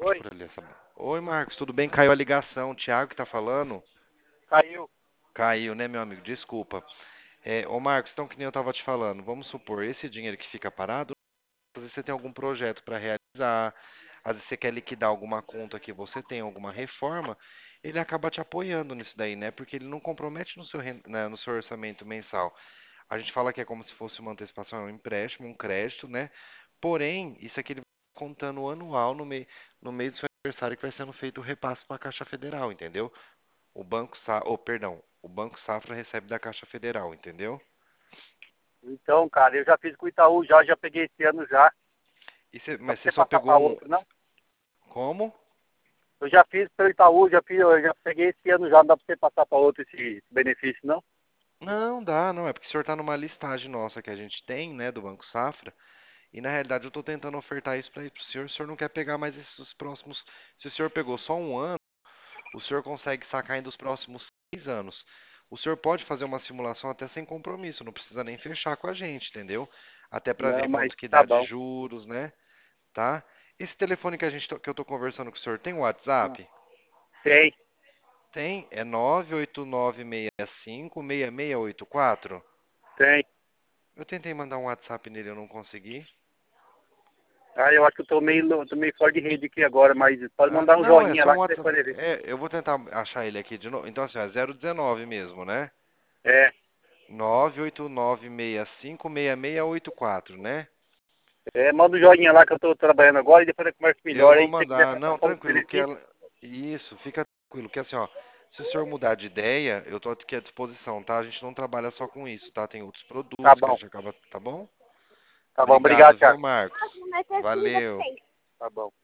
Oi, Por ali essa... Oi, Marcos, tudo bem? Caiu a ligação. Thiago que tá falando? caiu. Caiu, né, meu amigo? Desculpa. Ô, Marcos, então que nem eu tava te falando, vamos supor, esse dinheiro que fica parado, às vezes você tem algum projeto para realizar, às vezes você quer liquidar alguma conta que você tem, alguma reforma, ele acaba te apoiando nisso daí, né? Porque ele não compromete no seu, né, no seu orçamento mensal. A gente fala que é como se fosse uma antecipação, é um empréstimo, um crédito, né? Porém, isso aqui ele vai contando anual no mês do seu aniversário que vai sendo feito o repasse para a Caixa Federal, entendeu? O Banco Safra recebe da Caixa Federal, entendeu? Então, cara, eu já fiz com o Itaú, já peguei esse ano já. Dá Mas pra você você só passar pegou pra um. outro, não? Como? Eu já fiz pelo Itaú, eu já peguei esse ano já, não dá pra você passar pra outro esse benefício, não? Não, dá, não. É porque o senhor está numa listagem nossa que a gente tem, né, do Banco Safra. E na realidade eu estou tentando ofertar isso para o senhor. O senhor não quer pegar mais esses próximos. Se o senhor pegou só um ano, o senhor consegue sacar ainda os próximos 6 anos. O senhor pode fazer uma simulação até sem compromisso, não precisa nem fechar com a gente, entendeu? Até para Não, ver mas quanto que tá dá de bom. juros, né? Tá? Esse telefone que que eu tô conversando com o senhor tem Ah, WhatsApp? tem, Tem? É 989656684? tem. Eu tentei mandar um WhatsApp nele, eu não consegui. Ah, eu acho que eu tô meio fora de rede aqui agora, mas pode Ah, mandar um não, é joinha só lá um que você WhatsApp. pode ver. Eu vou tentar achar ele aqui de novo. Então, assim, é 019 mesmo, né? É, 989656684, né? manda um joinha lá que eu tô trabalhando agora e depois eu converso Eu melhor. vou Aí se você quiser mandar. passar Não, pra outro tranquilo, que benefício, ela. Isso, fica tranquilo, que assim, ó. Se o senhor mudar de ideia, eu tô aqui à disposição, tá? A gente não trabalha só com isso, tá? Tem outros tá produtos que a bom. gente acaba. Tá bom? Tá bom, obrigado, Obrigado, viu, Thiago. Marcos? Valeu. Tá bom.